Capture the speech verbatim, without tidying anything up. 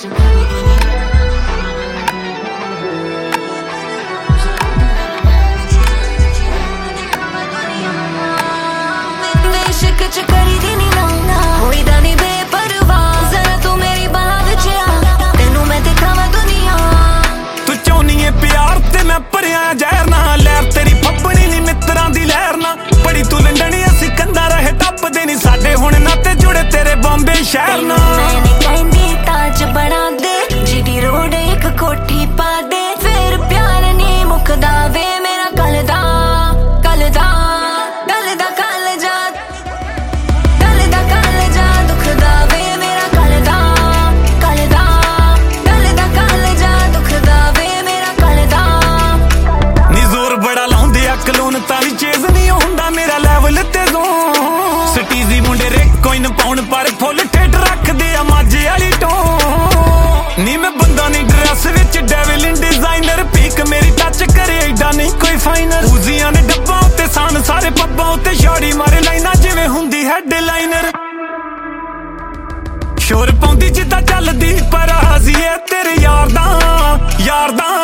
शहर ना मैंने कहंदी ताज बना दे जीडी रोड एक कोठी पा दे फिर प्यार नहीं मुकदा वे मेरा कल दा कल दा कल दा कल जा कल दा कल जा दुखदा वे मेरा कल दा कल दा कल दा कल जा दुखदा वे मेरा कल दा नी जोर बड़ा लाउंदे अकलोन तां चेज नहीं हुंदा मेरा लेवल ते जो सटीजी मुंडे रे कोइन पाउन पर फुल उजियां ने डब्बा उत्ते सान सारे पब्बा उत्ते शाड़ी मारे लाइना जिवें हुंदी हेडलाइनर शोर पाउंदी जिद्दां चलदी पराजी ऐ तेरे यार दा यार दा